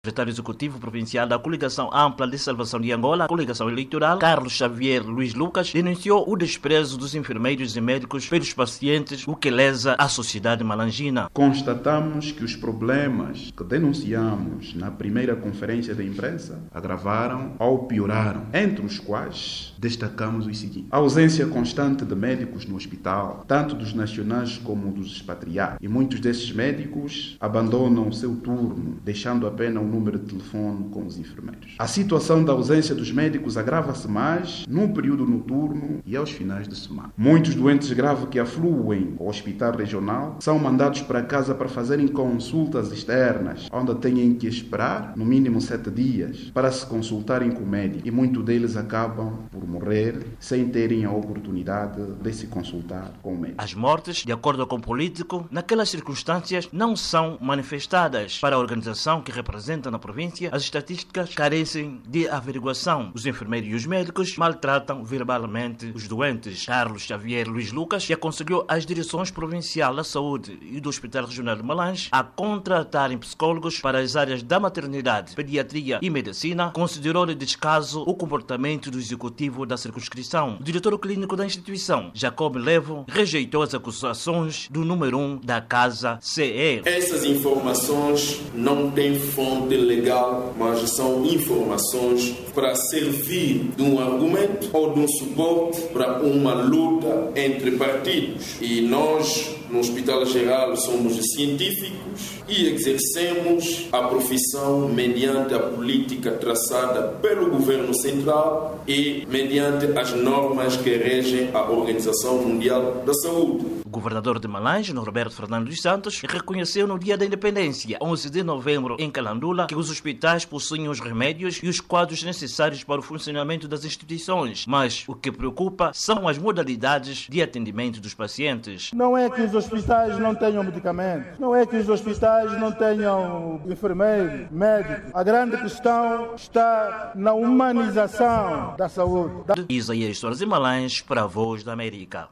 O secretário executivo provincial da Coligação Ampla de Salvação de Angola, Coligação Eleitoral, Carlos Xavier Luiz Lucas, denunciou o desprezo dos enfermeiros e médicos pelos pacientes, o que lesa a sociedade malangina. Constatamos que os problemas que denunciamos na primeira conferência de imprensa agravaram ou pioraram, entre os quais destacamos os seguintes: a ausência constante de médicos no hospital, tanto dos nacionais como dos expatriados, e muitos desses médicos abandonam o seu turno, deixando apenas um número de telefone com os enfermeiros. A situação da ausência dos médicos agrava-se mais no período noturno e aos finais de semana. Muitos doentes graves que afluem ao hospital regional são mandados para casa para fazerem consultas externas, onde têm que esperar no mínimo 7 dias para se consultarem com o médico, e muitos deles acabam por morrer sem terem a oportunidade de se consultar com o médico. As mortes, de acordo com o político, naquelas circunstâncias não são manifestadas. Para a organização que representa na província, as estatísticas carecem de averiguação. Os enfermeiros e os médicos maltratam verbalmente os doentes. Carlos Xavier Luiz Lucas, que aconselhou as direções provincial da saúde e do Hospital Regional de Malange a contratarem psicólogos para as áreas da maternidade, pediatria e medicina, considerou de descaso o comportamento do executivo da circunscrição. O diretor clínico da instituição, Jacob Levo, rejeitou as acusações do número 1 da Casa CE. Essas informações não têm fonte legal, mas são informações para servir de um argumento ou de um suporte para uma luta entre partidos. E nós, no Hospital Geral, somos científicos e exercemos a profissão mediante a política traçada pelo governo central e mediante as normas que regem a Organização Mundial da Saúde. O governador de Malange, Norberto Fernando dos Santos, reconheceu no dia da independência, 11 de novembro, em Calandula, que os hospitais possuem os remédios e os quadros necessários para o funcionamento das instituições, mas o que preocupa são as modalidades de atendimento dos pacientes. Não é que os hospitais não tenham medicamentos, não é que os hospitais não tenham enfermeiro, médico. A grande questão está na humanização da saúde. Isaías Soares de Malange, para a Voz da América.